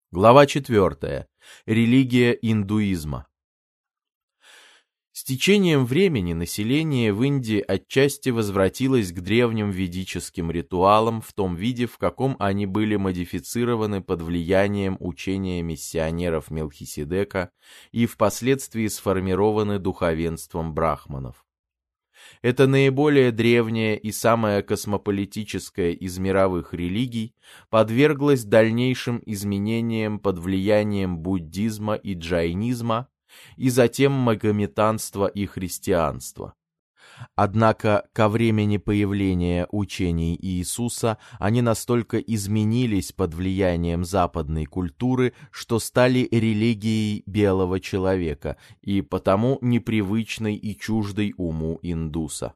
Глава 4. Религия индуизма. С течением времени население в Индии отчасти возвратилось к древним ведическим ритуалам в том виде, в каком они были модифицированы под влиянием учения миссионеров Мелхиседека и впоследствии сформированы духовенством брахманов. Это наиболее древняя и самая космополитическая из мировых религий подверглась дальнейшим изменениям под влиянием буддизма и джайнизма, и затем магометанства и христианства. Однако ко времени появления учений Иисуса они настолько изменились под влиянием западной культуры, что стали религией белого человека и потому непривычной и чуждой уму индуса.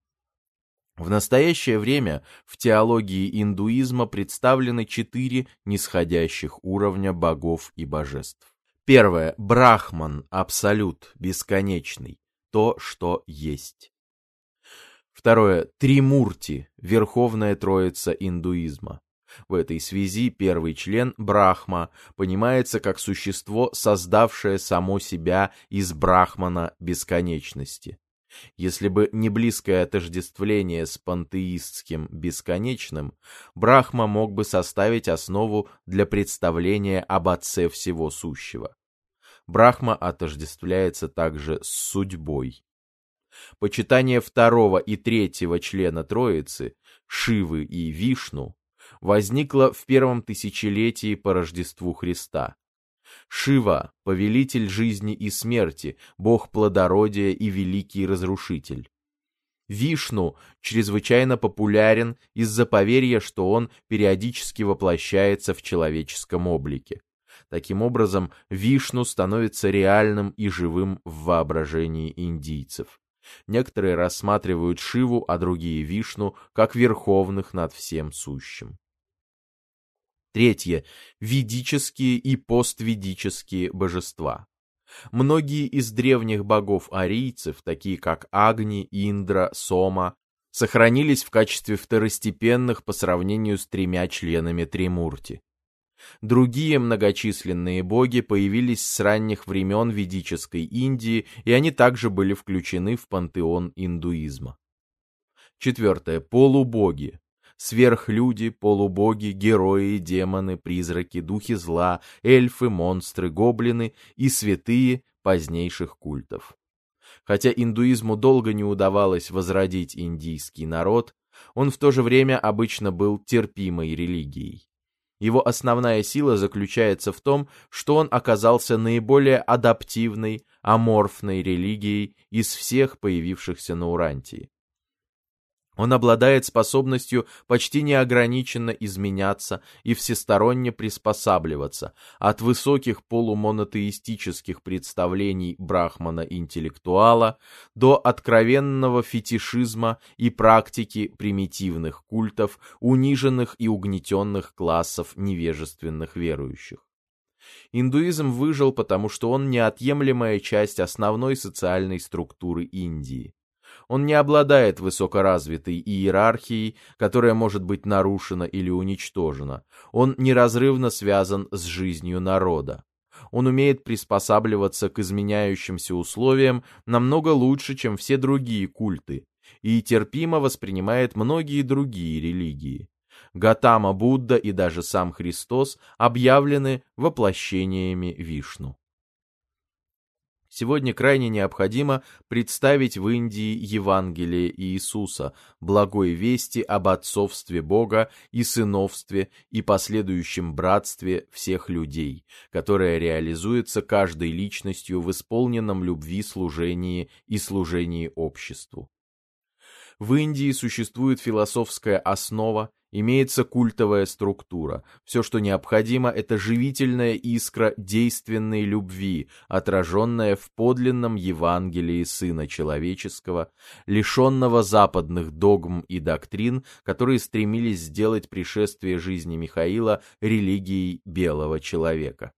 В настоящее время в теологии индуизма представлены 4 нисходящих уровня богов и божеств. Первое. Брахман, абсолют, бесконечный, то, что есть. Второе. Тримурти, верховная троица индуизма. В этой связи первый член Брахма понимается как существо, создавшее само себя из Брахмана бесконечности. Если бы не близкое отождествление с пантеистским бесконечным, Брахма мог бы составить основу для представления об Отце всего сущего. Брахма отождествляется также с судьбой. Почитание второго и третьего члена Троицы, Шивы и Вишну, возникло в первом тысячелетии по Рождеству Христа. Шива – повелитель жизни и смерти, бог плодородия и великий разрушитель. Вишну чрезвычайно популярен из-за поверья, что он периодически воплощается в человеческом облике. Таким образом, Вишну становится реальным и живым в воображении индийцев. Некоторые рассматривают Шиву, а другие Вишну, как верховных над всем сущим. Третье. Ведические и постведические божества. Многие из древних богов-арийцев, такие как Агни, Индра, Сома, сохранились в качестве второстепенных по сравнению с 3 членами Тримурти. Другие многочисленные боги появились с ранних времен ведической Индии, и они также были включены в пантеон индуизма. Четвертое. Полубоги. Сверхлюди, полубоги, герои, демоны, призраки, духи зла, эльфы, монстры, гоблины и святые позднейших культов. Хотя индуизму долго не удавалось возродить индийский народ, он в то же время обычно был терпимой религией. Его основная сила заключается в том, что он оказался наиболее адаптивной, аморфной религией из всех появившихся на Урантии. Он обладает способностью почти неограниченно изменяться и всесторонне приспосабливаться, от высоких полумонотеистических представлений брахмана-интеллектуала до откровенного фетишизма и практики примитивных культов, униженных и угнетенных классов невежественных верующих. Индуизм выжил, потому что он неотъемлемая часть основной социальной структуры Индии. Он не обладает высокоразвитой иерархией, которая может быть нарушена или уничтожена. Он неразрывно связан с жизнью народа. Он умеет приспосабливаться к изменяющимся условиям намного лучше, чем все другие культы, и терпимо воспринимает многие другие религии. Гатама Будда и даже сам Христос объявлены воплощениями Вишну. Сегодня крайне необходимо представить в Индии Евангелие Иисуса, благой вести об отцовстве Бога и сыновстве и последующем братстве всех людей, которое реализуется каждой личностью в исполненном любви служении и служении обществу. В Индии существует философская основа, имеется культовая структура. Все, что необходимо, это живительная искра действенной любви, отраженная в подлинном Евангелии Сына Человеческого, лишенного западных догм и доктрин, которые стремились сделать пришествие жизни Михаила религией белого человека.